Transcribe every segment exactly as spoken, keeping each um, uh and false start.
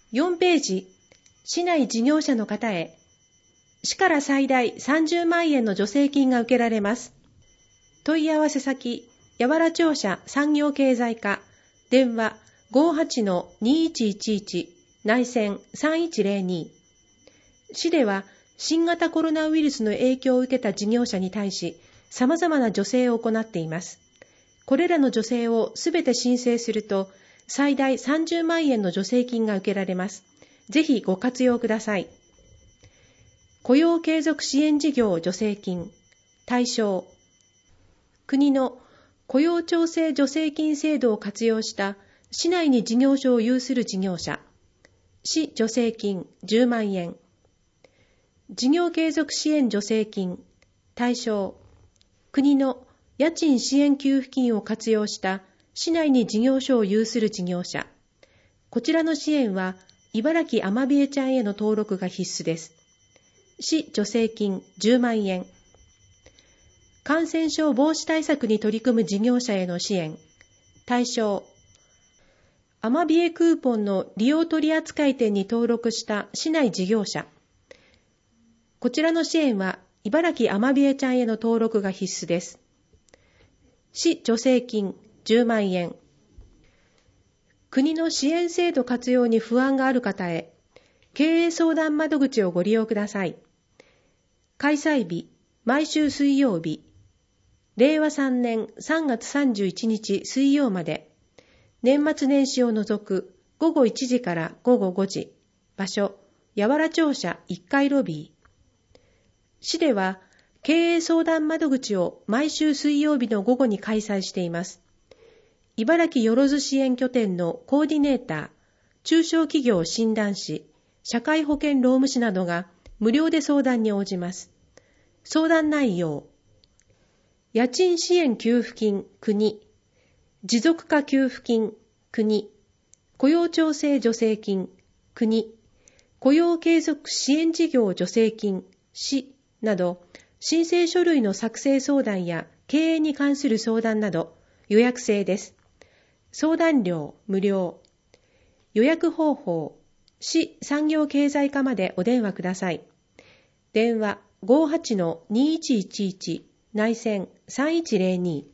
よんページ、市内事業者の方へ、市から最大さんじゅうまんえんの助成金が受けられます。問い合わせ先、八原庁舎産業経済課、電話 ごーはちのにいちいちいち 内線さんいちゼロに。市では新型コロナウイルスの影響を受けた事業者に対し、様々な助成を行っています。これらの助成をすべて申請すると、最大さんじゅうまんえんの助成金が受けられます。ぜひご活用ください。雇用継続支援事業助成金対象、国の雇用調整助成金制度を活用した市内に事業所を有する事業者、市助成金じゅうまんえん、事業継続支援助成金対象、国の家賃支援給付金を活用した市内に事業所を有する事業者。こちらの支援は茨城アマビエちゃんへの登録が必須です。市助成金じゅうまんえん。感染症防止対策に取り組む事業者への支援。対象、アマビエクーポンの利用取扱店に登録した市内事業者。こちらの支援は茨城アマビエちゃんへの登録が必須です。市助成金じゅうまんえん。国の支援制度活用に不安がある方へ、経営相談窓口をご利用ください。開催日、毎週水曜日。れいわさんねんさんがつさんじゅういちにち水曜まで。年末年始を除くごごいちじからごごごじ。場所、八原庁舎いっかいロビー。市では、経営相談窓口を毎週水曜日の午後に開催しています。茨城よろず支援拠点のコーディネーター、中小企業診断士、社会保険労務士などが無料で相談に応じます。相談内容、家賃支援給付金国、持続化給付金国、雇用調整助成金国、雇用継続支援事業助成金市など、申請書類の作成相談や経営に関する相談など予約制です。相談料無料。予約方法、市産業経済課までお電話ください。電話 ごーはちのにいちいちいち 内線さんいちゼロに。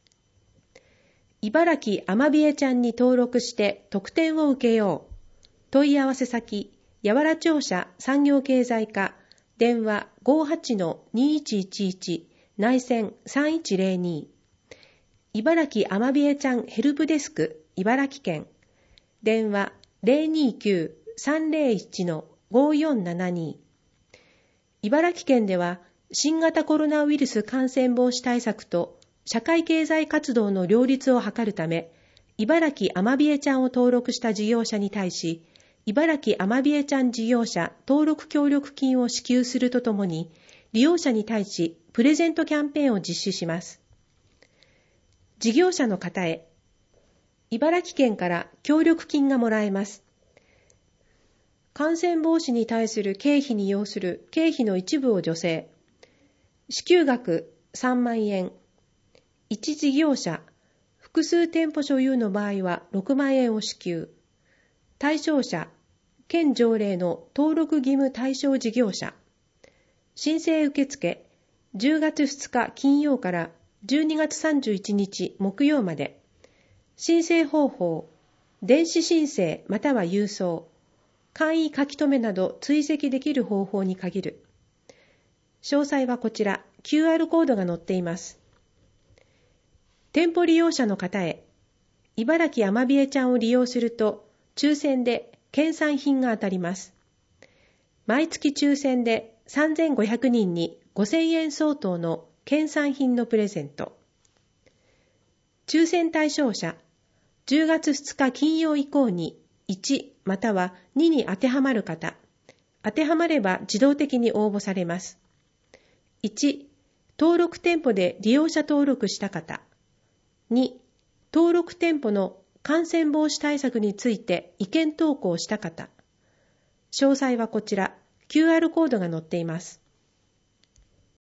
茨城アマビエちゃんに登録して特典を受けよう。問い合わせ先、八原庁舎産業経済課、電話 ごーはちのにいちいちいち 内線さんいちゼロに。茨城アマビエちゃんヘルプデスク茨城県、電話 ゼロにきゅうさんゼロいちのごよんななに。茨城県では新型コロナウイルス感染防止対策と社会経済活動の両立を図るため、茨城アマビエちゃんを登録した事業者に対し、茨城アマビエちゃん事業者登録協力金を支給するとともに、利用者に対しプレゼントキャンペーンを実施します。事業者の方へ、茨城県から協力金がもらえます。感染防止に対する経費に要する経費の一部を助成。支給額さんまんえん。一事業者、複数店舗所有の場合はろくまんえんを支給。対象者、県条例の登録義務対象事業者。申請受付、じゅうがつふつか金曜からじゅうにがつさんじゅういちにち木曜まで。申請方法、電子申請または郵送。簡易書き留めなど追跡できる方法に限る。詳細はこちら、キューアール コードが載っています。店舗利用者の方へ、茨城アマビエちゃんを利用すると、抽選で県産品が当たります。毎月抽選でさんぜんごひゃくにんにごせんえん相当の県産品のプレゼント。抽選対象者、じゅうがつふつか金曜以降にいちまたはにに当てはまる方。当てはまれば自動的に応募されます。いち、登録店舗で利用者登録した方。に、登録店舗の感染防止対策について意見投稿した方。詳細はこちら、キューアール コードが載っています。